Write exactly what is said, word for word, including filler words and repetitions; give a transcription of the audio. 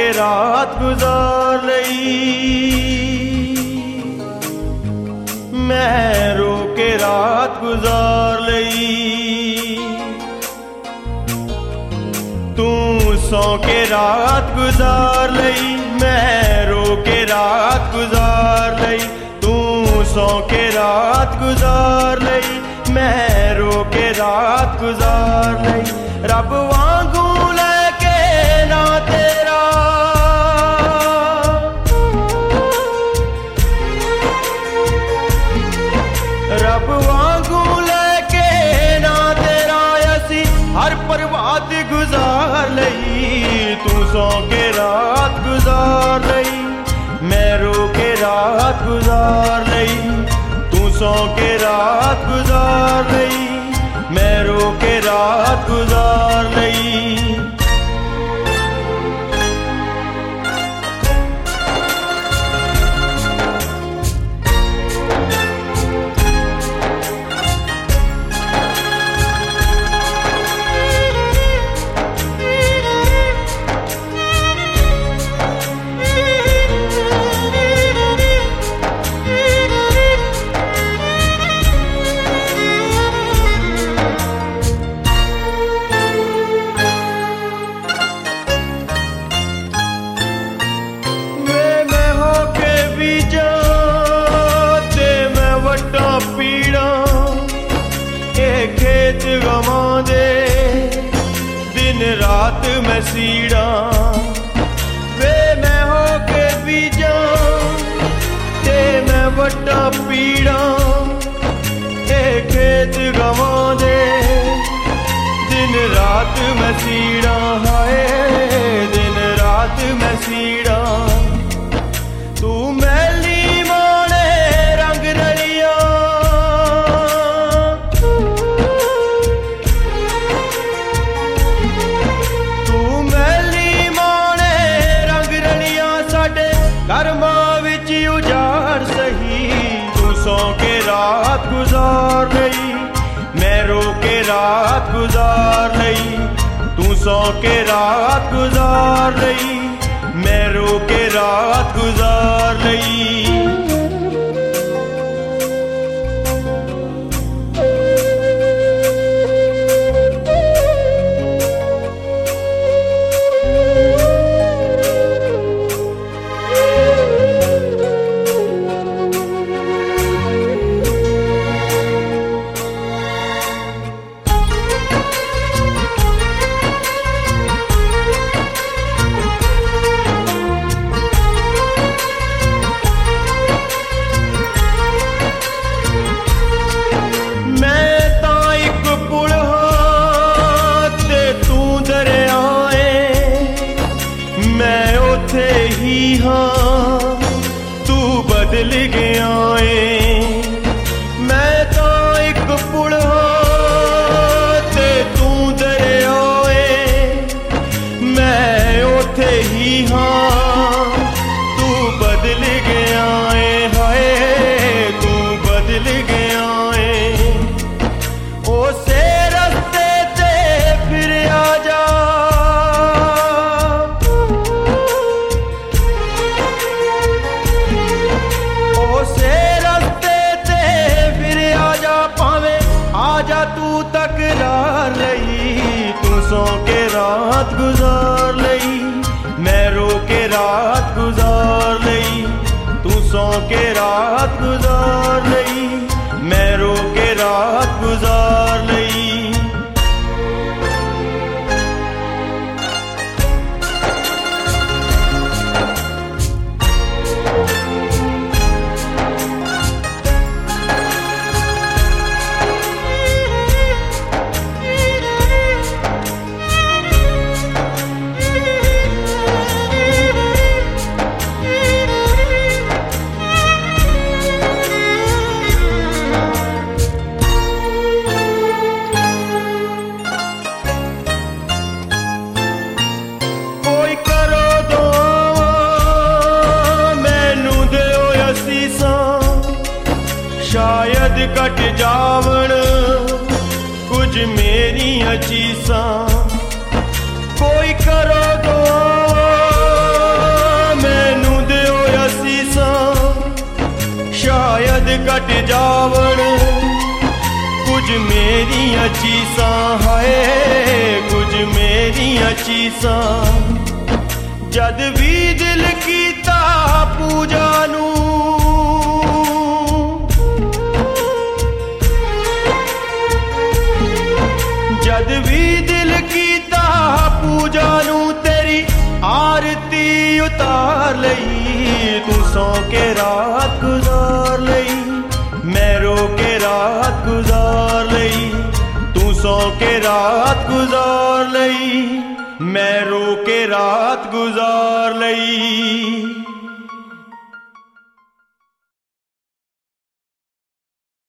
के रात गुजार लई, मैं रो के रात गुजार लई। तू सौ के रात गुजार लई, मैं रो के रात गुजार लई। तू सौ के रात गुजार लई, मैं रो के रात गुजार लई। रब वांगू लेके ना तेरा, रब वांगू लेके ना तेरा, ऐसी हर प्रभात गुजार लई। तू सौ के रात गुजार लई, मैं रो के रात गुजार लई। तू सौ के रात गुजार लई, मैं रो के रात गुजार लई। पीड़ा के खेत गवा दे, दिन रात मैं सीड़ा। वे मैं हो के बीजा ते मैं वड्डा पीड़ा के खेत गवा दे, दिन रात मैं सीड़ा। हाय दिन रात मैं सीड़ा। तू मैली माने रंग रलिया, कर्मा विच उजाड़ सही। तू सौ के रात गुजार लई, मैं रो के रात गुजार लई। तू सौ के रात गुजार लई, मैं रो के रात गुजार लई। ही हाँ तू बदल गया है, मैं तो एक पुल ते तू दरिया है। मैं उथे ही हाँ तू बदल गया है, हाय तू बदल गया है। उसे रस्ते ते फिर आ जा, आजा तू तकरार लई। तू सौ के रात गुजार लई, मैं रो के रात गुजार लई। तू सौ के रात गुजार लई, मैं रो के रात गुजार लई। शायद कट जावण कुछ मेरी चीसां, कोई करो दुआ घट जावण कुछ मेरिया चीसां हाय कुछ मेरिया चीसां जद भी दिल कीता पूजा नू जद भी दिल कीता पूजा नू तेरी आरती उतार लई तू सौ के रात गुजार लई मैं रो के रात गुजार लई तू सौ के रात गुजार लई मैं रो के रात गुजार लई।